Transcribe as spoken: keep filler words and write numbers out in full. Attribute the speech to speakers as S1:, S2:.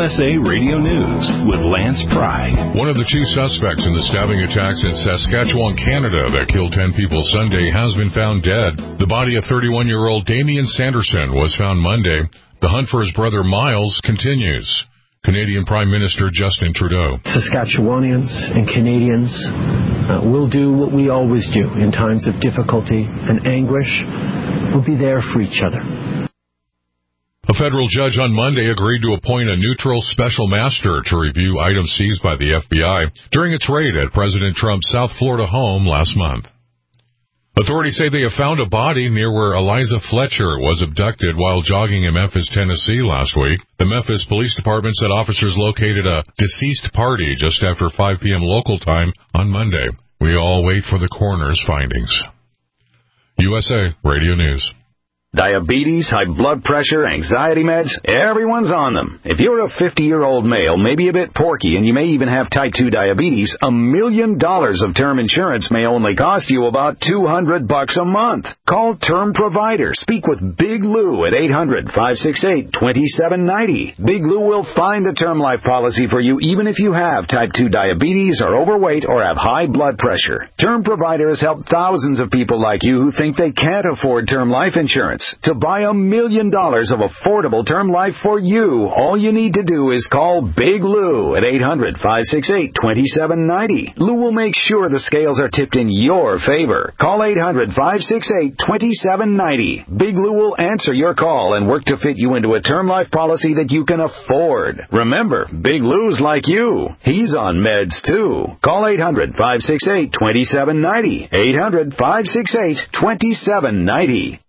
S1: S A Radio News with Lance Pry.
S2: One of the two suspects in the stabbing attacks in Saskatchewan, Canada that killed ten people Sunday has been found dead. The body of thirty-one-year-old Damien Sanderson was found Monday. The hunt for his brother Miles continues. Canadian Prime Minister Justin Trudeau.
S3: Saskatchewanians and Canadians uh, will do what we always do in times of difficulty and anguish. We'll be there for each other.
S2: A federal judge on Monday agreed to appoint a neutral special master to review items seized by the F B I during its raid at President Trump's South Florida home last month. Authorities say they have found a body near where Eliza Fletcher was abducted while jogging in Memphis, Tennessee last week. The Memphis Police Department said officers located a deceased party just after five p.m. local time on Monday. We all wait for the coroner's findings. U S A Radio News.
S4: Diabetes, high blood pressure, anxiety meds, everyone's on them. If you're a fifty-year-old male, maybe a bit porky, and you may even have type two diabetes, a million dollars of term insurance may only cost you about two hundred bucks a month. Call Term Provider. Speak with Big Lou at eight hundred, five six eight, two seven nine zero. Big Lou will find a term life policy for you even if you have type two diabetes, are overweight, or have high blood pressure. Term Provider has helped thousands of people like you who think they can't afford term life insurance. To buy a million dollars of affordable term life for you, all you need to do is call Big Lou at eight hundred, five six eight, two seven nine zero. Lou will make sure the scales are tipped in your favor. Call eight hundred, five six eight, two seven nine zero. Big Lou will answer your call and work to fit you into a term life policy that you can afford. Remember, Big Lou's like you. He's on meds too. Call eight hundred, five six eight, two seven nine zero. eight hundred, five six eight, two seven nine zero.